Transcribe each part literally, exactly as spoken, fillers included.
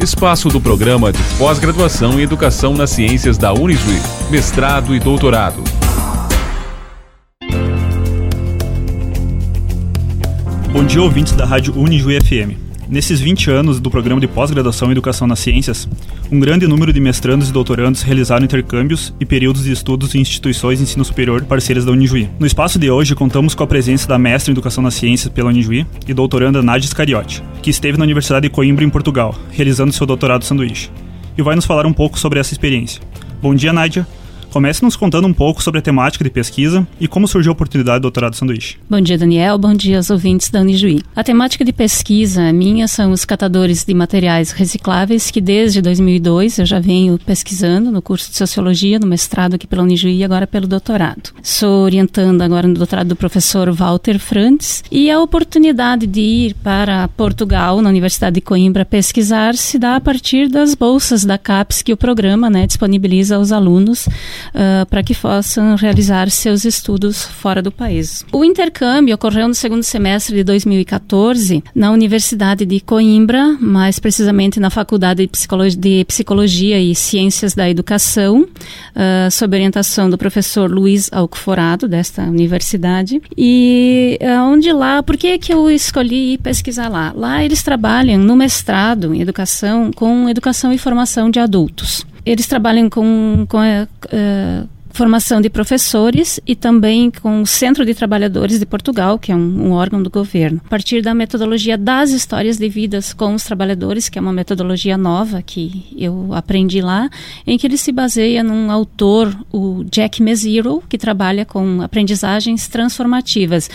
espaço do programa de pós-graduação em Educação nas Ciências da Unijuí, mestrado e doutorado. Bom dia, ouvintes da Rádio Unijuí F M. Nesses vinte anos do programa de pós-graduação em Educação nas Ciências, um grande número de mestrandos e doutorandos realizaram intercâmbios e períodos de estudos em instituições de ensino superior parceiras da Unijuí. No espaço de hoje, contamos com a presença da mestra em Educação nas Ciências pela Unijuí e doutoranda Nádia Iscariote, que esteve na Universidade de Coimbra, em Portugal, realizando seu doutorado sanduíche, e vai nos falar um pouco sobre essa experiência. Bom dia, Nádia. Comece nos contando um pouco sobre a temática de pesquisa e como surgiu a oportunidade do doutorado sanduíche. Bom dia, Daniel. Bom dia aos ouvintes da Unijuí. A temática de pesquisa minha são os catadores de materiais recicláveis, que desde dois mil e dois eu já venho pesquisando no curso de Sociologia, no mestrado aqui pela Unijuí e agora pelo doutorado. Sou orientando agora no doutorado do professor Walter Frantz, e a oportunidade de ir para Portugal, na Universidade de Coimbra, pesquisar se dá a partir das bolsas da CAPES que o programa, né, disponibiliza aos alunos Uh, para que possam realizar seus estudos fora do país. O intercâmbio ocorreu no segundo semestre de dois mil e catorze na Universidade de Coimbra, mais precisamente na Faculdade de Psicologia, de Psicologia e Ciências da Educação, uh, sob orientação do professor Luiz Alcoforado, desta universidade. E uh, onde lá, por que que eu escolhi ir pesquisar lá? Lá eles trabalham no mestrado em Educação com Educação e Formação de Adultos. Eles trabalham com, com a, a formação de professores e também com o Centro de Trabalhadores de Portugal, que é um, um órgão do governo, a partir da metodologia das histórias de vidas com os trabalhadores, que é uma metodologia nova que eu aprendi lá, em que ele se baseia num autor, o Jack Mezirow, que trabalha com aprendizagens transformativas.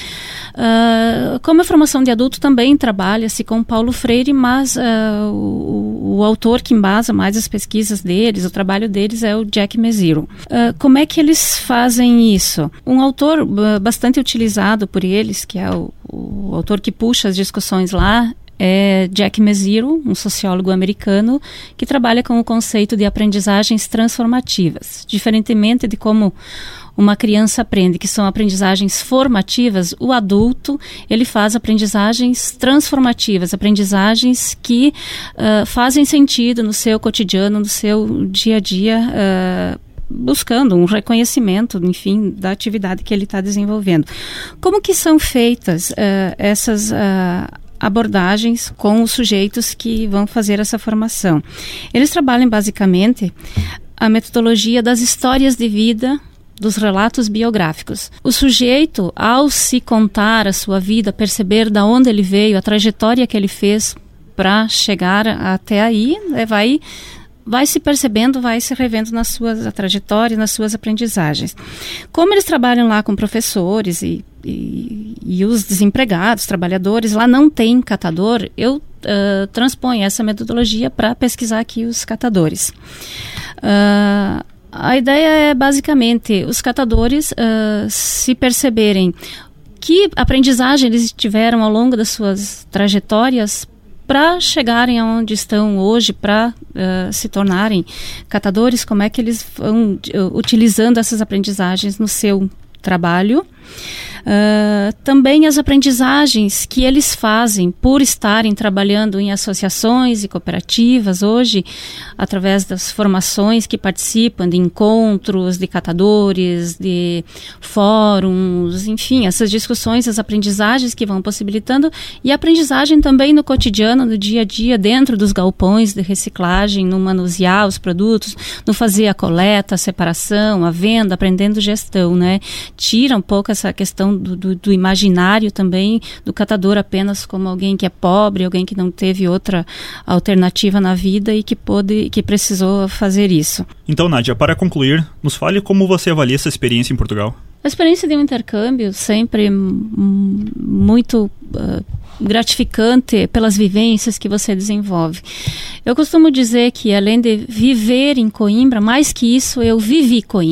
Uh, como a formação de adulto também trabalha-se com Paulo Freire, mas uh, o, o autor que embasa mais as pesquisas deles, o trabalho deles é o Jack Mezirow. Uh, como é que eles fazem isso? Um autor uh, bastante utilizado por eles, que é o, o autor que puxa as discussões lá, é Jack Mezirow, um sociólogo americano que trabalha com o conceito de aprendizagens transformativas. Diferentemente de como uma criança aprende, que são aprendizagens formativas, o adulto, ele faz aprendizagens transformativas, aprendizagens que uh, fazem sentido no seu cotidiano, no seu dia a dia, uh, buscando um reconhecimento, enfim, da atividade que ele está desenvolvendo. Como que são feitas uh, essas uh, abordagens com os sujeitos que vão fazer essa formação? Eles trabalham basicamente a metodologia das histórias de vida, dos relatos biográficos. O sujeito, ao se contar a sua vida, perceber de onde ele veio, a trajetória que ele fez para chegar até aí, vai, vai se percebendo, vai se revendo nas suas trajetórias, nas suas aprendizagens. Como eles trabalham lá com professores e, e, e os desempregados, trabalhadores, lá não tem catador, eu uh, transponho essa metodologia para pesquisar aqui os catadores. Uh, A ideia é basicamente os catadores uh, se perceberem que aprendizagem eles tiveram ao longo das suas trajetórias para chegarem aonde estão hoje, para uh, se tornarem catadores, como é que eles vão uh, utilizando essas aprendizagens no seu trabalho. Uh, também as aprendizagens que eles fazem por estarem trabalhando em associações e cooperativas hoje, através das formações que participam de encontros, de catadores, de fóruns, enfim, essas discussões, as aprendizagens que vão possibilitando, e a aprendizagem também no cotidiano, no dia a dia, dentro dos galpões de reciclagem, no manusear os produtos, no fazer a coleta, a separação, a venda, aprendendo gestão, né? Tira um pouco essa questão Do, do, do imaginário também do catador apenas como alguém que é pobre, alguém que não teve outra alternativa na vida e que pôde, que precisou fazer isso. Então, Nádia, para concluir, nos fale como você avalia essa experiência em Portugal. A experiência de um intercâmbio sempre m- muito uh, gratificante pelas vivências que você desenvolve. Eu costumo dizer que além de viver em Coimbra, mais que isso, eu vivi Coimbra.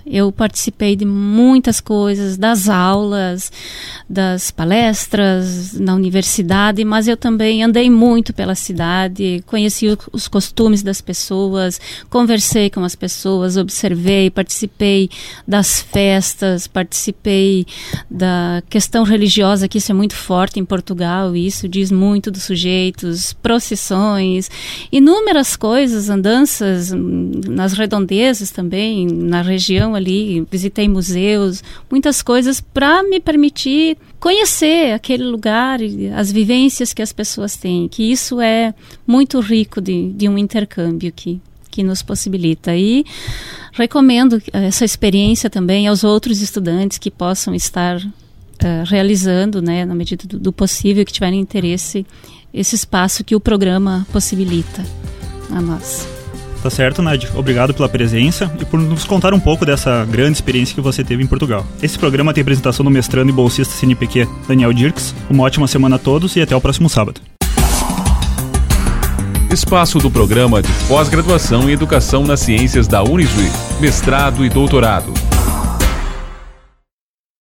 Eu participei de muitas coisas, das aulas, das palestras na universidade, mas eu também andei muito pela cidade, conheci o, os costumes das pessoas, conversei com as pessoas, observei, participei das festas, participei da questão religiosa, que isso é muito forte em Portugal, e isso diz muito dos sujeitos, procissões, inúmeras coisas, andanças nas redondezas também, na região ali, visitei museus, muitas coisas para me permitir conhecer aquele lugar e as vivências que as pessoas têm, que isso é muito rico de, de um intercâmbio que, que nos possibilita. E recomendo essa experiência também aos outros estudantes que possam estar uh, realizando, né, na medida do, do possível, que tiverem interesse, esse espaço que o programa possibilita a nós. Tá certo, Nádia. Obrigado pela presença e por nos contar um pouco dessa grande experiência que você teve em Portugal. Esse programa tem apresentação do mestrando e bolsista C N P Q Daniel Dirks. Uma ótima semana a todos e até o próximo sábado. Espaço do programa de pós-graduação em Educação nas Ciências da Unisui, mestrado e doutorado.